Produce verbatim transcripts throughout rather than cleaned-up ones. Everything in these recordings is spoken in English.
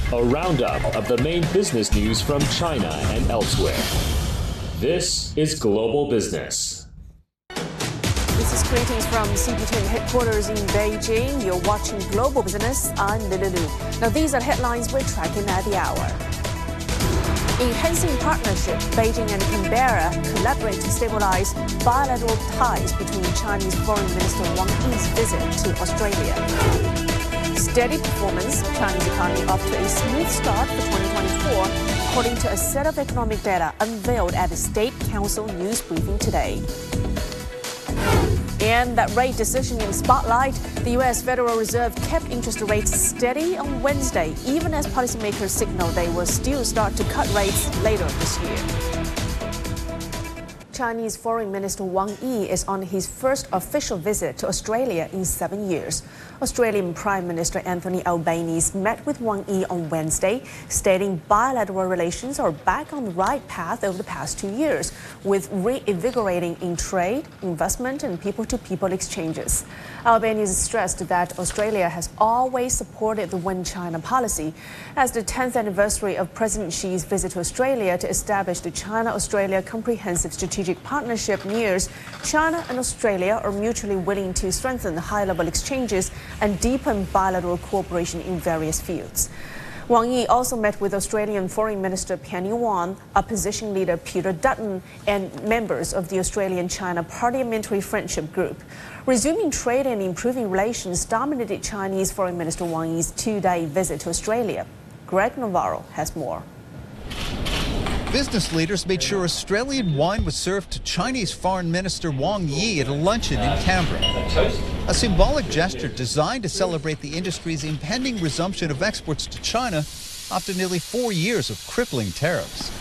a roundup of the main business news from China and elsewhere. This is Global Business. This is greetings from C P ten headquarters in Beijing. You're watching Global Business. I'm Lulu. Now these are headlines we're tracking at the hour. Enhancing partnership, Beijing and Canberra collaborate to stabilize bilateral ties between Chinese Foreign Minister Wang Yi's visit to Australia. Steady performance, Chinese economy off to a smooth start for twenty twenty-four, according to a set of economic data unveiled at the State Council news briefing today. And that rate decision in spotlight, the U S Federal Reserve kept interest rates steady on Wednesday, even as policymakers signaled they will still start to cut rates later this year. Chinese Foreign Minister Wang Yi is on his first official visit to Australia in seven years. Australian Prime Minister Anthony Albanese met with Wang Yi on Wednesday, stating bilateral relations are back on the right path over the past two years, with reinvigorating in trade, investment, and people-to-people exchanges. Albanese stressed that Australia has always supported the One China policy. As the tenth anniversary of President Xi's visit to Australia to establish the China-Australia Comprehensive Strategic Partnership nears, China and Australia are mutually willing to strengthen high-level exchanges and deepen bilateral cooperation in various fields. Wang Yi also met with Australian Foreign Minister Penny Wong, opposition leader Peter Dutton, and members of the Australian-China Parliamentary Friendship Group. Resuming trade and improving relations dominated Chinese Foreign Minister Wang Yi's two-day visit to Australia. Greg Navarro has more. Business leaders made sure Australian wine was served to Chinese Foreign Minister Wang Yi at a luncheon in Canberra. A symbolic gesture designed to celebrate the industry's impending resumption of exports to China after nearly four years of crippling tariffs.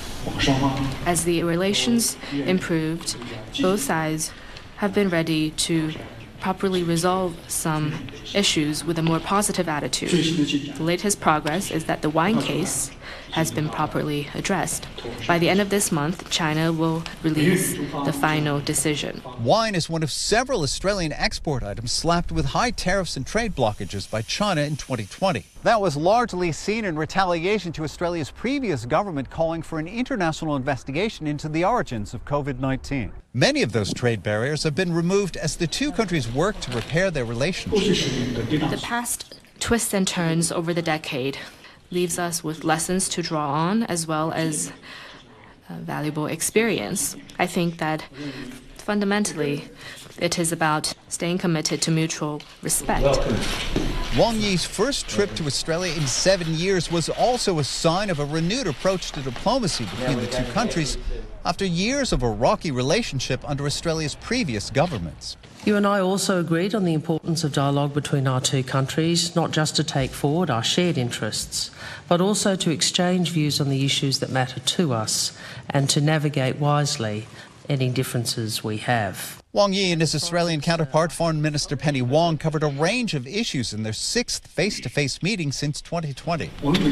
As the relations improved, both sides have been ready to properly resolve some issues with a more positive attitude. The latest progress is that the wine case has been properly addressed. By the end of this month, China will release the final decision. Wine is one of several Australian export items slapped with high tariffs and trade blockages by China in twenty twenty. That was largely seen in retaliation to Australia's previous government calling for an international investigation into the origins of COVID nineteen. Many of those trade barriers have been removed as the two countries work to repair their relationship. The past twists and turns over the decade leaves us with lessons to draw on as well as uh, valuable experience. I think that fundamentally it is about staying committed to mutual respect. Wang Yi's first trip to Australia in seven years was also a sign of a renewed approach to diplomacy between the two countries after years of a rocky relationship under Australia's previous governments. You and I also agreed on the importance of dialogue between our two countries, not just to take forward our shared interests, but also to exchange views on the issues that matter to us and to navigate wisely any differences we have. Wang Yi and his Australian counterpart, Foreign Minister Penny Wong, covered a range of issues in their sixth face-to-face meeting since twenty twenty.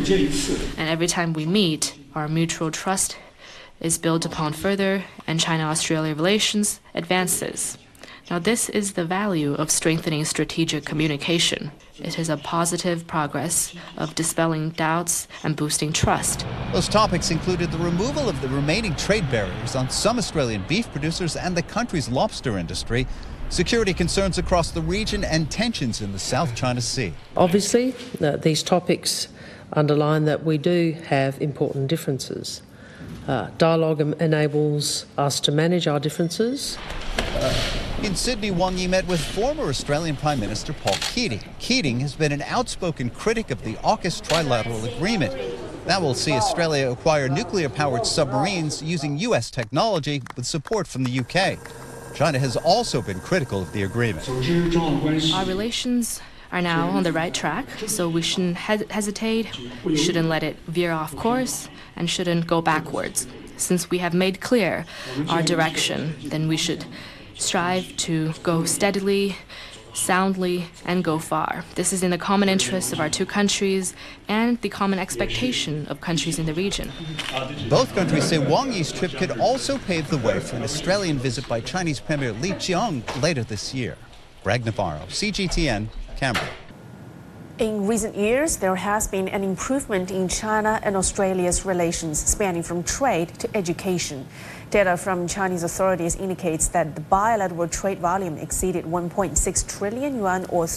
And every time we meet, our mutual trust is built upon further, and China-Australia relations advances. Now, this is the value of strengthening strategic communication. It is a positive progress of dispelling doubts and boosting trust. Those topics included the removal of the remaining trade barriers on some Australian beef producers and the country's lobster industry, security concerns across the region, and tensions in the South China Sea. Obviously, uh, these topics underline that we do have important differences. Uh, dialogue enables us to manage our differences. In Sydney, Wang Yi met with former Australian Prime Minister Paul Keating. Keating has been an outspoken critic of the AUKUS trilateral agreement. That will see Australia acquire nuclear-powered submarines using U S technology with support from the U K. China has also been critical of the agreement. Our relations are now on the right track, so we shouldn't he- hesitate, we shouldn't let it veer off course, and shouldn't go backwards. Since we have made clear our direction, then we should strive to go steadily, soundly, and go far. This is in the common interests of our two countries and the common expectation of countries in the region. Both countries say Wang Yi's trip could also pave the way for an Australian visit by Chinese Premier Li Qiang later this year. Greg Navarro, C G T N, Canberra. In recent years, there has been an improvement in China and Australia's relations, spanning from trade to education. Data from Chinese authorities indicates that the bilateral trade volume exceeded one point six trillion yuan or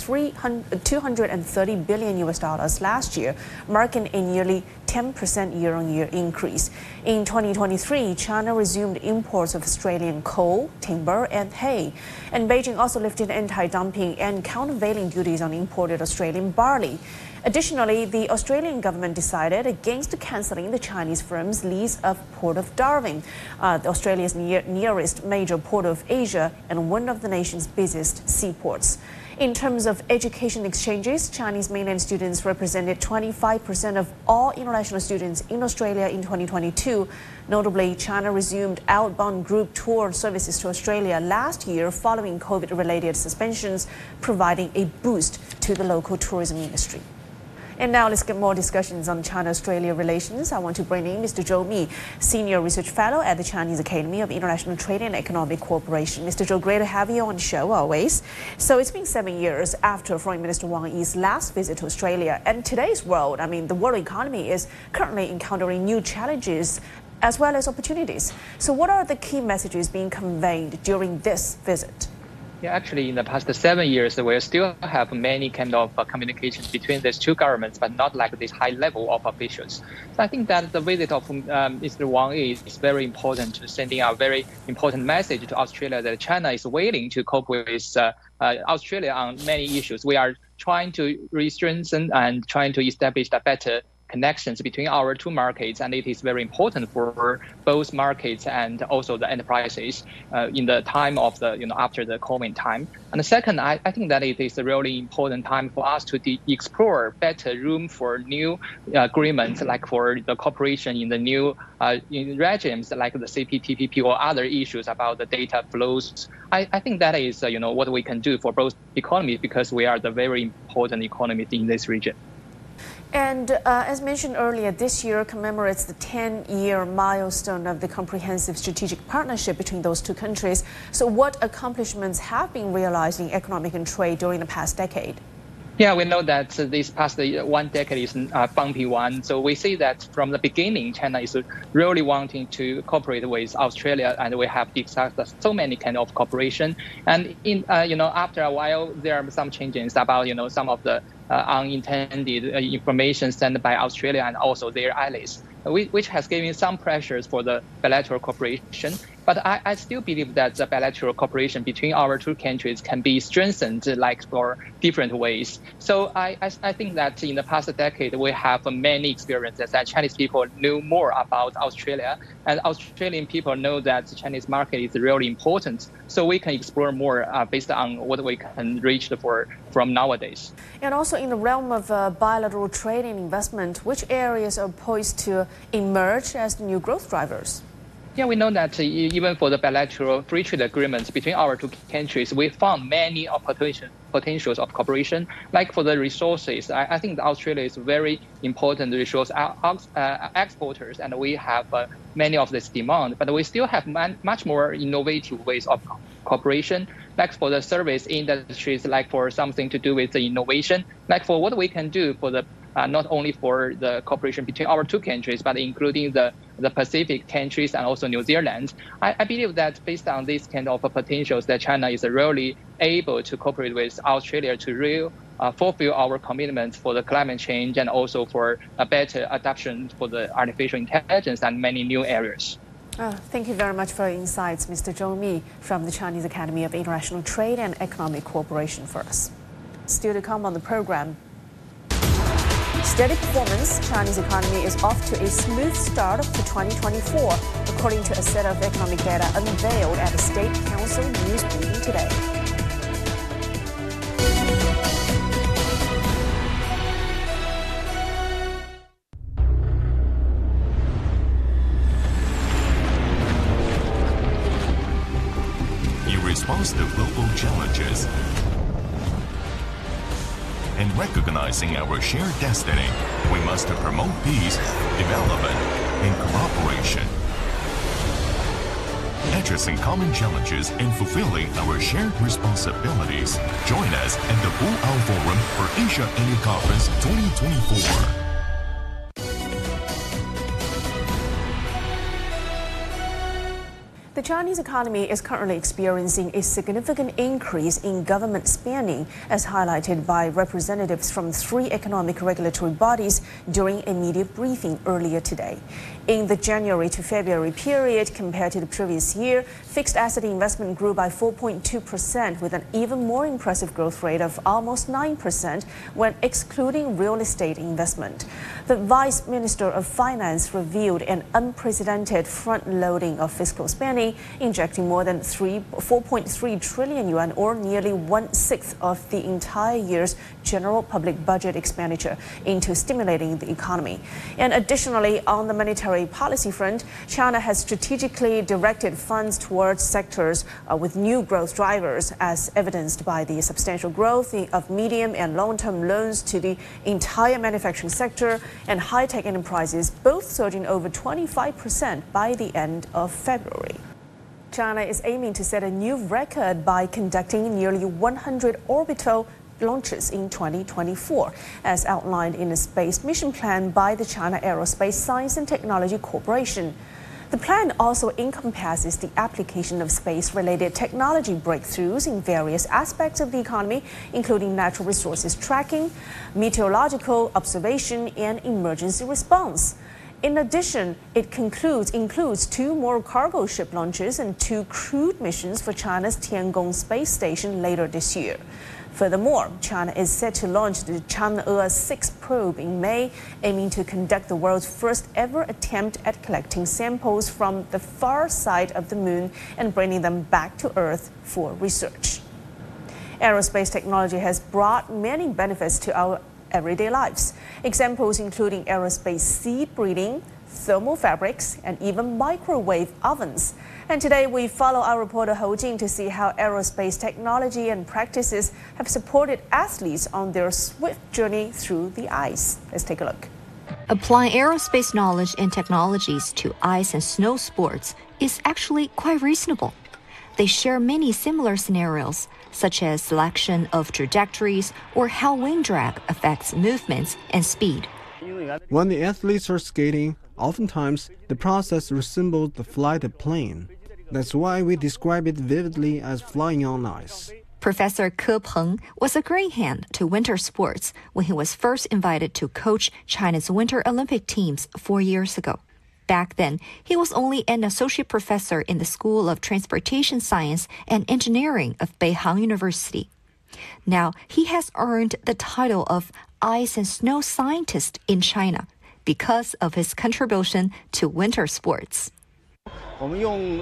two hundred thirty billion U S dollars last year, marking a nearly ten percent year-on-year increase. In twenty twenty-three, China resumed imports of Australian coal, timber, and hay. And Beijing also lifted anti-dumping and countervailing duties on imported Australian barley. Additionally, the Australian government decided against cancelling the Chinese firm's lease of Port of Darwin, uh, Australia's near, nearest major port of Asia and one of the nation's busiest seaports. In terms of education exchanges, Chinese mainland students represented twenty-five percent of all international students in Australia in twenty twenty-two. Notably, China resumed outbound group tour services to Australia last year following COVID-related suspensions, providing a boost to the local tourism industry. And now let's get more discussions on China-Australia relations. I want to bring in Mister Zhou Mi, Senior Research Fellow at the Chinese Academy of International Trade and Economic Cooperation. Mister Zhou, great to have you on the show always. So it's been seven years after Foreign Minister Wang Yi's last visit to Australia. And today's world, I mean, the world economy is currently encountering new challenges as well as opportunities. So what are the key messages being conveyed during this visit? Yeah, actually, in the past seven years, we still have many kind of uh, communications between these two governments, but not like this high level of officials. So I think that the visit of um, Mister Wang Yi is very important to sending a very important message to Australia that China is willing to cope with uh, uh, Australia on many issues. We are trying to re-strengthen and trying to establish a better connections between our two markets, and it is very important for both markets and also the enterprises uh, in the time of the, you know, after the COVID time. And the second, I, I think that it is a really important time for us to de- explore better room for new uh, agreements, like for the cooperation in the new uh, in regimes like the C P T P P or other issues about the data flows. I, I think that is, uh, you know, what we can do for both economies, because we are the very important economies in this region. And uh, as mentioned earlier, this year commemorates the ten-year milestone of the comprehensive strategic partnership between those two countries. So what accomplishments have been realized in economic and trade during the past decade? Yeah, we know that uh, this past uh, one decade is a uh, bumpy one. So we see that from the beginning, China is really wanting to cooperate with Australia, and we have discussed so many kind of cooperation. And in uh, you know, after a while, there are some changes about, you know, some of the uh, unintended uh, information sent by Australia and also their allies, which has given some pressures for the bilateral cooperation. But I, I still believe that the bilateral cooperation between our two countries can be strengthened, like for different ways. So I, I, I think that in the past decade, we have many experiences that Chinese people knew more about Australia, and Australian people know that the Chinese market is really important. So we can explore more uh, based on what we can reach for from nowadays. And also in the realm of uh, bilateral trade and investment, which areas are poised to emerge as the new growth drivers? Yeah, we know that uh, even for the bilateral free trade agreements between our two countries, we found many opportunities potentials of cooperation. Like for the resources, I, I think that Australia is very important resource uh, exporters, and we have uh, many of this demand. But we still have man, much more innovative ways of cooperation. Like for the service industries, like for something to do with the innovation, like for what we can do for the Uh, not only for the cooperation between our two countries, but including the, the Pacific countries and also New Zealand. I, I believe that based on these kind of potentials, that China is really able to cooperate with Australia to real, uh, fulfill our commitments for the climate change and also for a better adoption for the artificial intelligence and many new areas. Uh, thank you very much for your insights, Mister Zhou Mi from the Chinese Academy of International Trade and Economic Cooperation for us. Still to come on the program. Steady performance, Chinese economy is off to a smooth start to twenty twenty-four, according to a set of economic data unveiled at the State Council news briefing today. In response to global challenges and recognizing our shared destiny, we must promote peace, development, and cooperation. addressing common challenges and fulfilling our shared responsibilities. Join us at the Boao Forum for Asia Annual Conference twenty twenty-four. The Chinese economy is currently experiencing a significant increase in government spending, as highlighted by representatives from three economic regulatory bodies during a media briefing earlier today. In the January to February period compared to the previous year, fixed asset investment grew by four point two percent, with an even more impressive growth rate of almost nine percent when excluding real estate investment. The Vice Minister of Finance revealed an unprecedented front-loading of fiscal spending, injecting more than four point three trillion yuan, or nearly one-sixth of the entire year's general public budget expenditure, into stimulating the economy. And additionally, on the monetary policy front, China has strategically directed funds towards sectors uh, with new growth drivers, as evidenced by the substantial growth of medium and long-term loans to the entire manufacturing sector and high-tech enterprises, both surging over twenty-five percent by the end of February. China is aiming to set a new record by conducting nearly one hundred orbital launches in twenty twenty-four, as outlined in a space mission plan by the China Aerospace Science and Technology Corporation. The plan also encompasses the application of space-related technology breakthroughs in various aspects of the economy, including natural resources tracking, meteorological observation, and emergency response. In addition, it concludes, includes two more cargo ship launches and two crewed missions for China's Tiangong space station later this year. Furthermore, China is set to launch the Chang'e six probe in May, aiming to conduct the world's first ever attempt at collecting samples from the far side of the moon and bringing them back to Earth for research. Aerospace technology has brought many benefits to our everyday lives. Examples including aerospace seed breeding, thermal fabrics, and even microwave ovens. And today we follow our reporter Hou Jing to see how aerospace technology and practices have supported athletes on their swift journey through the ice. Let's take a look. Applying aerospace knowledge and technologies to ice and snow sports is actually quite reasonable. They share many similar scenarios, such as selection of trajectories or how wind drag affects movements and speed. When the athletes are skating, oftentimes the process resembles the flight of a plane. That's why we describe it vividly as flying on ice. Professor Ke Peng was a great hand to winter sports when he was first invited to coach China's Winter Olympic teams four years ago. Back then, he was only an associate professor in the School of Transportation Science and Engineering of Beihang University. Now, he has earned the title of Ice and Snow Scientist in China because of his contribution to winter sports. You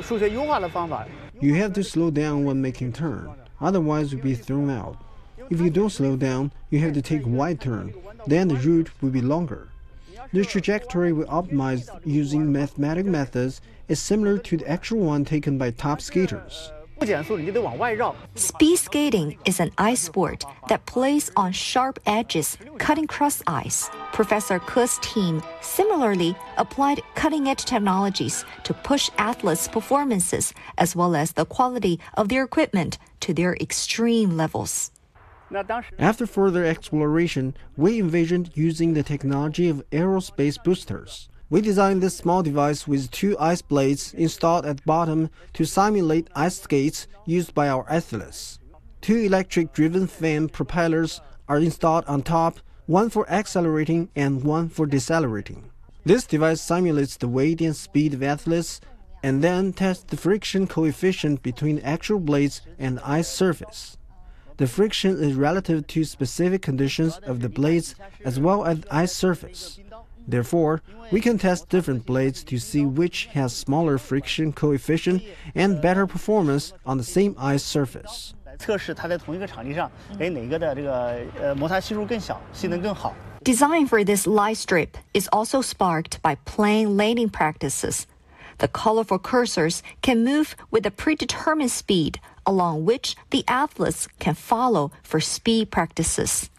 have to slow down when making turn, otherwise you'll be thrown out. If you don't slow down, you have to take a wide turn, then the route will be longer. The trajectory we optimized using mathematical methods is similar to the actual one taken by top skaters. Speed skating is an ice sport that plays on sharp edges, cutting across ice. Professor Ke's team similarly applied cutting-edge technologies to push athletes' performances as well as the quality of their equipment to their extreme levels. After further exploration, we envisioned using the technology of aerospace boosters. We designed this small device with two ice blades installed at the bottom to simulate ice skates used by our athletes. Two electric-driven fan propellers are installed on top, one for accelerating and one for decelerating. This device simulates the weight and speed of athletes and then tests the friction coefficient between actual blades and the ice surface. The friction is relative to specific conditions of the blades as well as the ice surface. Therefore, we can test different blades to see which has smaller friction coefficient and better performance on the same ice surface. Design for this light strip is also sparked by plane landing practices. The colorful cursors can move with a predetermined speed along which the athletes can follow for speed practices.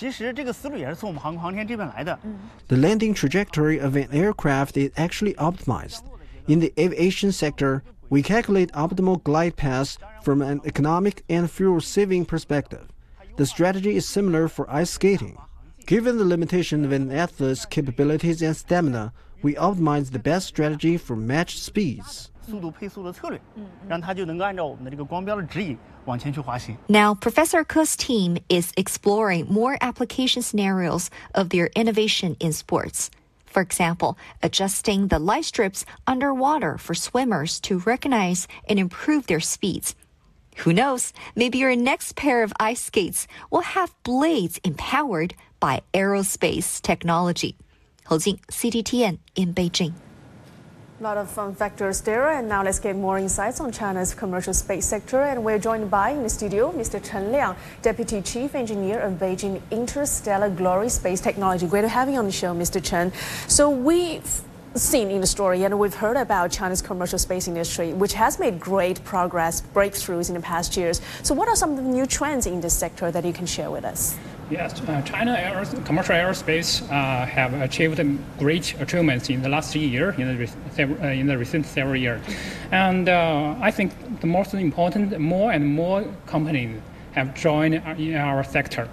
The landing trajectory of an aircraft is actually optimized. In the aviation sector, We calculate optimal glide paths from an economic and fuel-saving perspective. The strategy is similar for ice skating. Given the limitation of an athlete's capabilities and stamina, we optimize the best strategy for match speeds. Now, Professor Ke's team is exploring more application scenarios of their innovation in sports. For example, adjusting the light strips underwater for swimmers to recognize and improve their speeds. Who knows, maybe your next pair of ice skates will have blades empowered by aerospace technology. Hou Jing, C T T N in Beijing. A lot of fun factors there, and now let's get more insights on China's commercial space sector. And we're joined by, in the studio, Mister Chen Liang, Deputy Chief Engineer of Beijing Interstellar Glory Space Technology. Great to have you on the show, Mister Chen. So we've seen in the story and we've heard about China's commercial space industry, which has made great progress, breakthroughs in the past years. So what are some of the new trends in this sector that you can share with us? Yes, uh, China aer commercial aerospace uh, have achieved great achievements in the last year, in the, uh, in the recent several years. And uh, I think the most important, more and more companies have joined in our sector.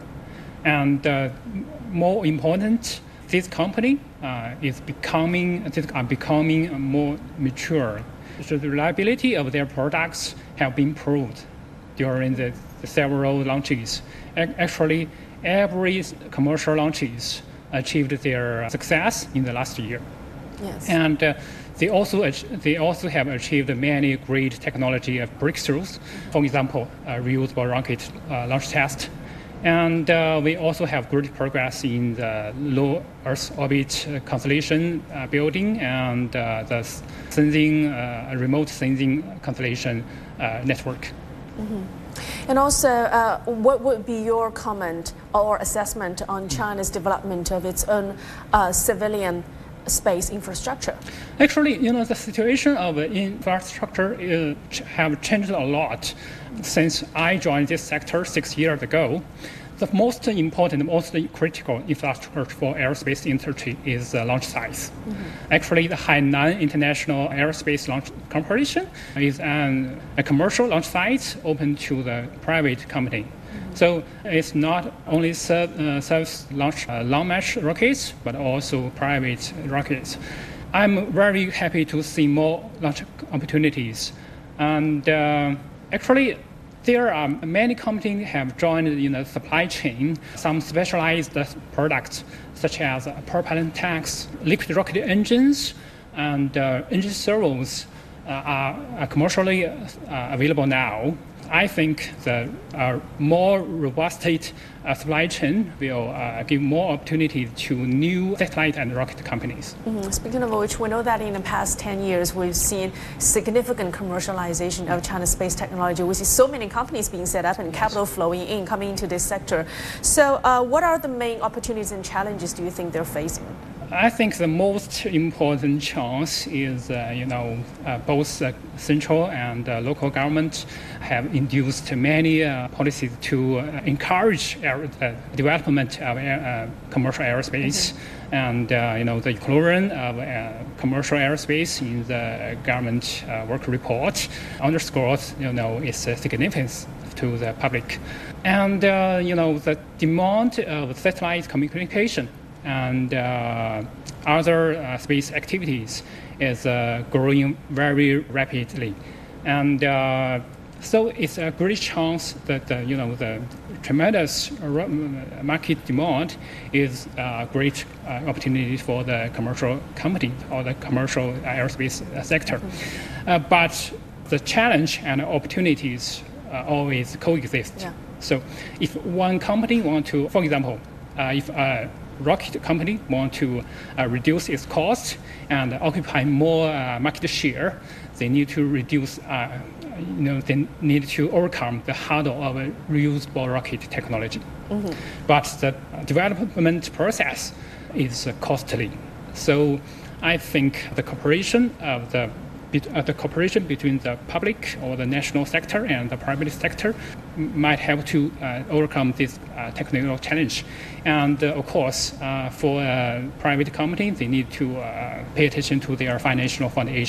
And uh, more important, this company uh, is becoming, are becoming more mature. So the reliability of their products have been proved during the, the several launches. Actually, every commercial launches achieved their success in the last year. Yes. And uh, they also they also have achieved many great technology breakthroughs. For example, uh, reusable rocket uh, launch test. And uh, we also have great progress in the low Earth orbit uh, constellation uh, building and uh, the sensing, uh, remote sensing constellation uh, network. Mm-hmm. And also, uh, what would be your comment or assessment on China's development of its own uh, civilian space infrastructure? Actually, you know, the situation of infrastructure uh, have changed a lot since I joined this sector six years ago. The most important, most critical infrastructure for aerospace industry is uh, launch sites. Mm-hmm. Actually, the Hainan International Aerospace Launch Corporation is an, a commercial launch site open to the private company. Mm-hmm. So it's not only serve, uh, serves launch uh, long-march rockets, but also private rockets. I'm very happy to see more launch opportunities. And uh, actually, there are many companies have joined in the supply chain. Some specialized products, such as propellant tanks, liquid rocket engines, and uh, engine servos uh, are, are commercially uh, available now. I think the uh, more robust uh, supply chain will uh, give more opportunity to new satellite and rocket companies. Mm-hmm. Speaking of which, we know that in the past ten years, we've seen significant commercialization of China's space technology. We see so many companies being set up and capital flowing in, coming into this sector. So uh, what are the main opportunities and challenges do you think they're facing? I think the most important chance is, uh, you know, uh, both uh, central and uh, local government have induced many uh, policies to uh, encourage air, uh, development of air, uh, commercial aerospace. Mm-hmm. And, uh, you know, the inclusion of uh, commercial aerospace in the government uh, work report underscores, you know, its significance to the public. And, uh, you know, the demand of satellite communication and uh, other uh, space activities is uh, growing very rapidly. And uh, so it's a great chance that, uh, you know, the tremendous market demand is a great uh, opportunity for the commercial company or the commercial aerospace sector. Mm-hmm. uh, but the challenge and opportunities uh, always coexist. Yeah. So if one company want to, for example, uh, if a rocket company want to uh, reduce its cost and occupy more uh, market share, they need to reduce, uh, you know, they need to overcome the hurdle of a reusable rocket technology. Mm-hmm. But the development process is uh, costly. So I think the cooperation of the Uh, the cooperation between the public or the national sector and the private sector might help to uh, overcome this uh, technical challenge. And uh, of course, uh, for a private company, they need to uh, pay attention to their financial foundation.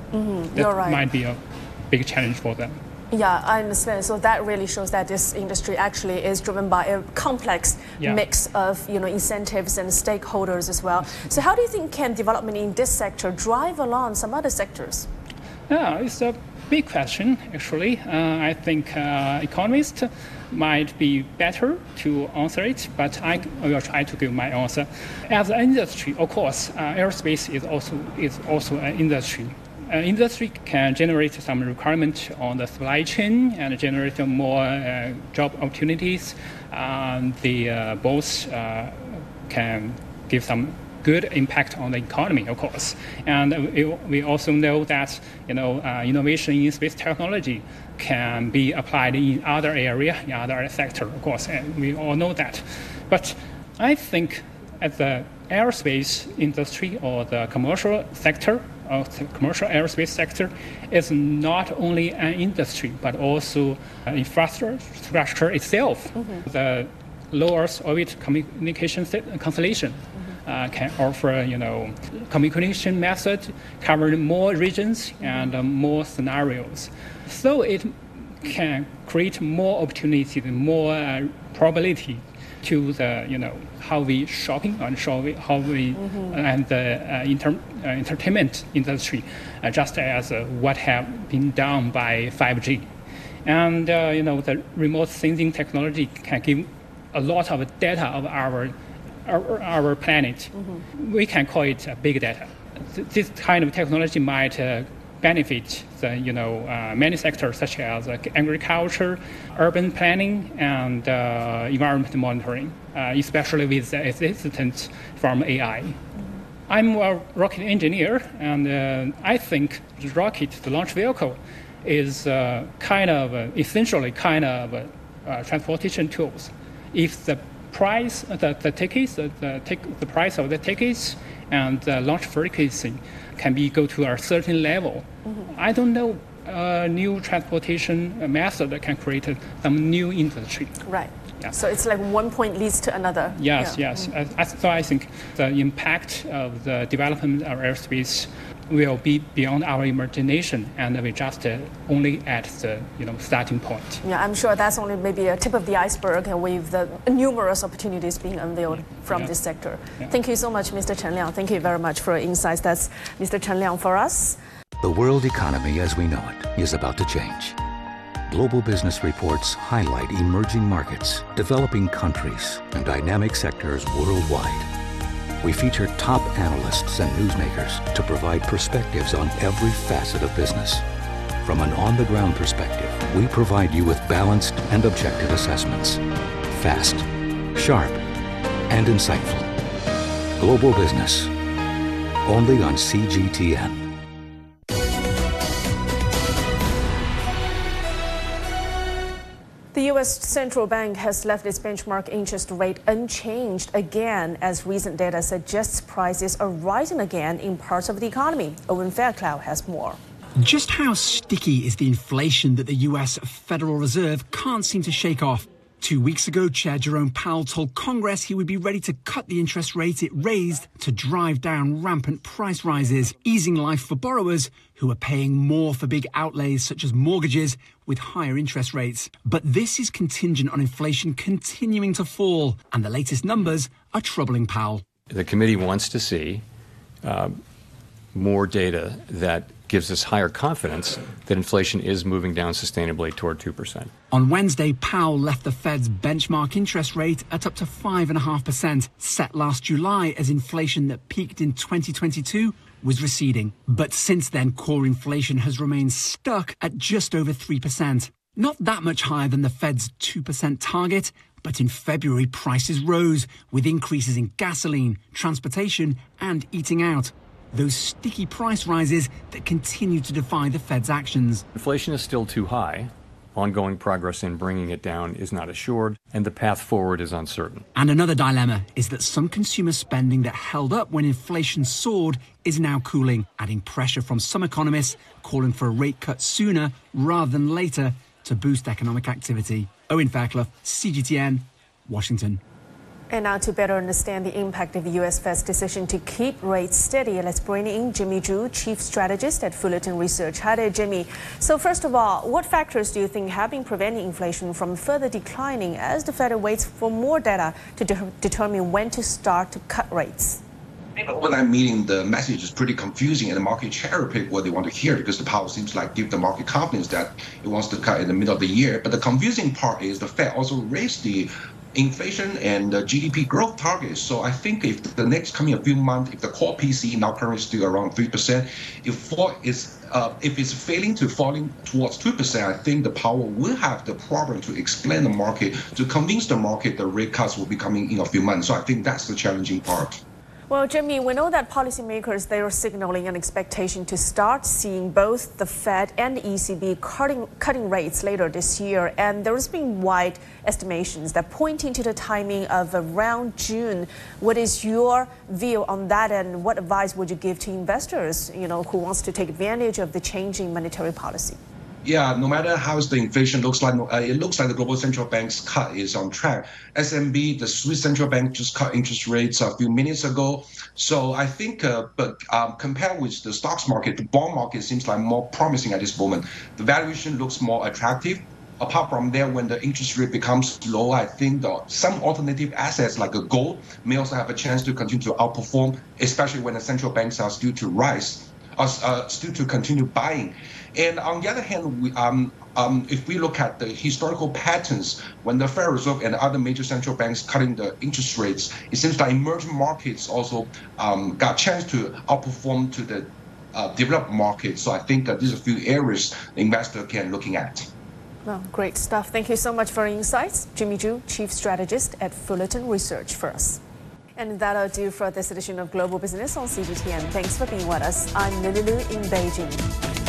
Mm-hmm. That You're right. might be a big challenge for them. Yeah, I understand. So that really shows that this industry actually is driven by a complex yeah. mix of, you know, incentives and stakeholders as well. So how do you think can development in this sector drive along some other sectors? Yeah, it's a big question, actually. Uh, I think uh, economists might be better to answer it, but I will try to give my answer. As an industry, of course, uh, aerospace is also is also an industry. Uh, industry can generate some requirement on the supply chain and generate more uh, job opportunities. Um, the uh, both uh, can give some good impact on the economy, of course. And we, we also know that you know uh, innovation in space technology can be applied in other area, in other sector, of course, and we all know that. But I think at the aerospace industry or the commercial sector, of the commercial aerospace sector, is not only an industry but also an infrastructure itself. Mm-hmm. The low Earth orbit communication constellation mm-hmm. uh, can offer, you know, communication method covering more regions mm-hmm. and uh, more scenarios. So it can create more opportunity, more uh, probability to the, you know, how we shopping and how we, how we mm-hmm. and the uh, inter, uh, entertainment industry, uh, just as uh, what have been done by five G. And, uh, you know, the remote sensing technology can give a lot of data of our, our, our planet. Mm-hmm. We can call it uh, big data. This kind of technology might uh, benefit the, you know, uh, many sectors such as uh, agriculture, urban planning, and uh, environment monitoring, uh, especially with the assistance from A I. Mm-hmm. I'm a rocket engineer, and uh, I think the rocket, the launch vehicle, is uh, kind of uh, essentially kind of uh, uh, transportation tools. If the price, the, the tickets, the, the, tic- the price of the tickets and the launch frequency can be go to a certain level. Mm-hmm. I don't know a new transportation method that can create some new industry. Right. Yeah. So it's like one point leads to another. Yes, yeah. yes. Mm-hmm. I, so I think the impact of the development of aerospace will be beyond our imagination, and we just uh, only at the, you know, starting point. Yeah, I'm sure that's only maybe a tip of the iceberg with the numerous opportunities being unveiled from yeah. this sector. Yeah. Thank you so much, Mister Chen Liang. Thank you very much for your insights. That's Mister Chen Liang for us. The world economy as we know it is about to change. Global business reports highlight emerging markets, developing countries, and dynamic sectors worldwide. We feature top analysts and newsmakers to provide perspectives on every facet of business. From an on-the-ground perspective, we provide you with balanced and objective assessments. Fast, sharp, and insightful. Global Business, only on C G T N. The U S Central Bank has left its benchmark interest rate unchanged again as recent data suggests prices are rising again in parts of the economy. Owen Fairclough has more. Just how sticky is the inflation that the U S Federal Reserve can't seem to shake off? Two weeks ago, Chair Jerome Powell told Congress he would be ready to cut the interest rate it raised to drive down rampant price rises, easing life for borrowers who are paying more for big outlays such as mortgages with higher interest rates. But this is contingent on inflation continuing to fall, and the latest numbers are troubling Powell. The committee wants to see uh, more data that gives us higher confidence that inflation is moving down sustainably toward two percent. On Wednesday, Powell left the Fed's benchmark interest rate at up to five point five percent, set last July as inflation that peaked in twenty twenty-two was receding. But since then, core inflation has remained stuck at just over three percent. Not that much higher than the Fed's two percent target, but in February, prices rose with increases in gasoline, transportation, and eating out. Those sticky price rises that continue to defy the Fed's actions. Inflation is still too high. Ongoing progress in bringing it down is not assured, and the path forward is uncertain. And another dilemma is that some consumer spending that held up when inflation soared is now cooling, adding pressure from some economists calling for a rate cut sooner rather than later to boost economic activity. Owen Fairclough, C G T N, Washington. And now to better understand the impact of the U S Fed's decision to keep rates steady, let's bring in Jimmy Zhu, Chief Strategist at Fullerton Research. Hi there, Jimmy. So first of all, what factors do you think have been preventing inflation from further declining as the Fed waits for more data to de- determine when to start to cut rates? Over that meeting, the message is pretty confusing, and the market cherry pick what they want to hear because the Powell seems like give the market confidence that it wants to cut in the middle of the year. But the confusing part is the Fed also raised the inflation and the G D P growth targets. So I think if the next coming a few months, if the core P C E now currently still around three percent, if fall is uh, if it's failing to falling towards two percent, I think the Powell will have the problem to explain the market, to convince the market the rate cuts will be coming in a few months. So I think that's the challenging part. Well, Jimmy, we know that policymakers, they are signaling an expectation to start seeing both the Fed and the E C B cutting, cutting rates later this year. And there has been wide estimations that pointing to the timing of around June. What is your view on that, and what advice would you give to investors, you know, who wants to take advantage of the changing monetary policy? Yeah, no matter how the inflation looks like, uh, it looks like the global central bank's cut is on track. S M B, the Swiss central bank, just cut interest rates a few minutes ago. So I think, uh, but um, compared with the stocks market, the bond market seems like more promising at this moment. The valuation looks more attractive. Apart from there, when the interest rate becomes low, I think the, some alternative assets like a gold may also have a chance to continue to outperform, especially when the central banks are still to rise, are uh, still to continue buying. And on the other hand, we, um, um, if we look at the historical patterns, when the Federal Reserve and other major central banks cutting the interest rates, it seems that emerging markets also um, got a chance to outperform to the uh, developed markets. So I think that these are a few areas the investor can looking at. Well, great stuff. Thank you so much for your insights. Jimmy Zhu, Chief Strategist at Fullerton Research for us. And that'll do for this edition of Global Business on C G T N. Thanks for being with us. I'm Lulu Lu in Beijing.